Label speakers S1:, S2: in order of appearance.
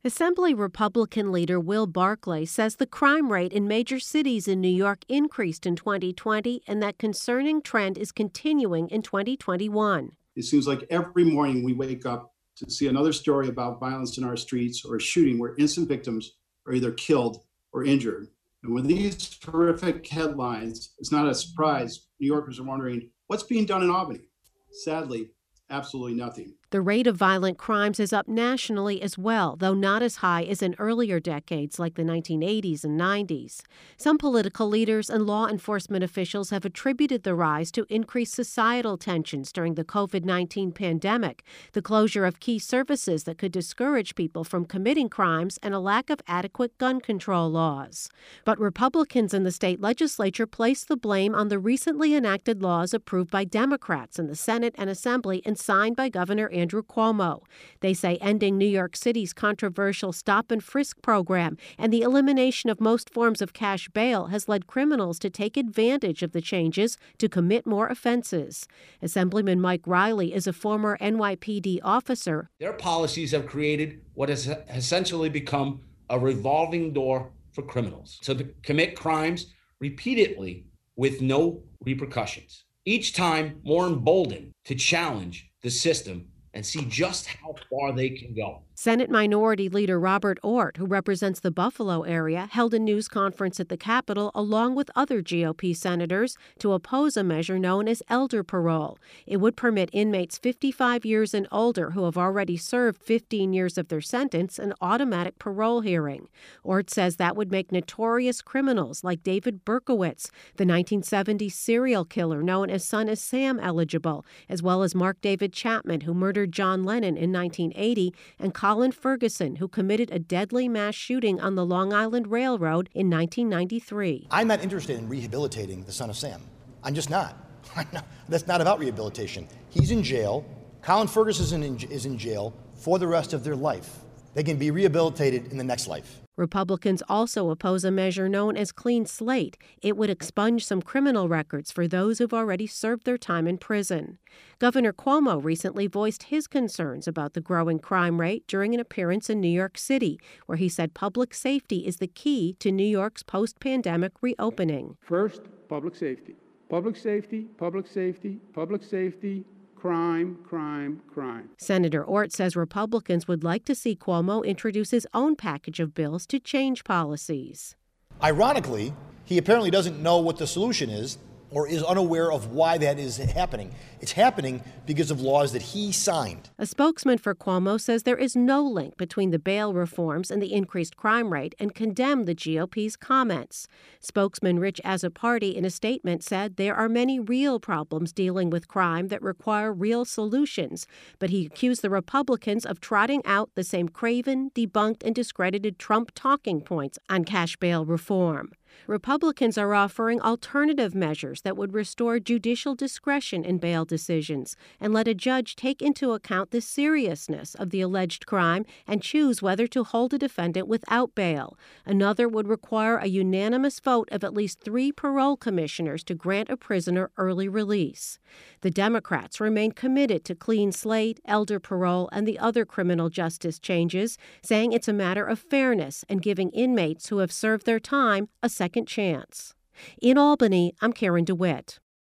S1: Assembly Republican leader Will Barclay says the crime rate in major cities in New York increased in 2020 and that concerning trend is continuing in 2021.
S2: It seems like every morning we wake up to see another story about violence in our streets or a shooting where innocent victims are either killed or injured. And with these horrific headlines, it's not a surprise New Yorkers are wondering what's being done in Albany. Sadly, absolutely nothing.
S1: The rate of violent crimes is up nationally as well, though not as high as in earlier decades like the 1980s and 90s. Some political leaders and law enforcement officials have attributed the rise to increased societal tensions during the COVID-19 pandemic, the closure of key services that could discourage people from committing crimes, and a lack of adequate gun control laws. But Republicans in the state legislature place the blame on the recently enacted laws approved by Democrats in the Senate and Assembly and signed by Governor Andrew Cuomo. They say ending New York City's controversial stop and frisk program and the elimination of most forms of cash bail has led criminals to take advantage of the changes to commit more offenses. Assemblyman Mike Riley is a former NYPD officer.
S3: Their policies have created what has essentially become a revolving door for criminals to commit crimes repeatedly with no repercussions. Each time more emboldened to challenge the system and see just how far they can go.
S1: Senate Minority Leader Robert Ortt, who represents the Buffalo area, held a news conference at the Capitol along with other GOP senators to oppose a measure known as elder parole. It would permit inmates 55 years and older who have already served 15 years of their sentence an automatic parole hearing. Ortt says that would make notorious criminals like David Berkowitz, the 1970s serial killer known as Son of Sam, eligible, as well as Mark David Chapman, who murdered John Lennon in 1980, and Colin Ferguson, who committed a deadly mass shooting on the Long Island Railroad in 1993.
S4: I'm not interested in rehabilitating the Son of Sam. I'm just not. That's not about rehabilitation. He's in jail. Colin Ferguson is in jail for the rest of their life. They can be rehabilitated in the next life.
S1: Republicans also oppose a measure known as Clean Slate. It would expunge some criminal records for those who've already served their time in prison. Governor Cuomo recently voiced his concerns about the growing crime rate during an appearance in New York City, where he said public safety is the key to New York's post-pandemic reopening.
S5: First, public safety. Public safety, public safety, public safety. Crime, crime, crime.
S1: Senator Ortt says Republicans would like to see Cuomo introduce his own package of bills to change policies.
S4: Ironically, he apparently doesn't know what the solution is or is unaware of why that is happening. It's happening because of laws that he signed.
S1: A spokesman for Cuomo says there is no link between the bail reforms and the increased crime rate and condemned the GOP's comments. Spokesman Rich Azzopardi in a statement said there are many real problems dealing with crime that require real solutions, but he accused the Republicans of trotting out the same craven, debunked, and discredited Trump talking points on cash bail reform. Republicans are offering alternative measures that would restore judicial discretion in bail decisions and let a judge take into account the seriousness of the alleged crime and choose whether to hold a defendant without bail. Another would require a unanimous vote of at least 3 parole commissioners to grant a prisoner early release. The Democrats remain committed to clean slate, elder parole, and the other criminal justice changes, saying it's a matter of fairness and giving inmates who have served their time a second chance. In Albany, I'm Karen DeWitt.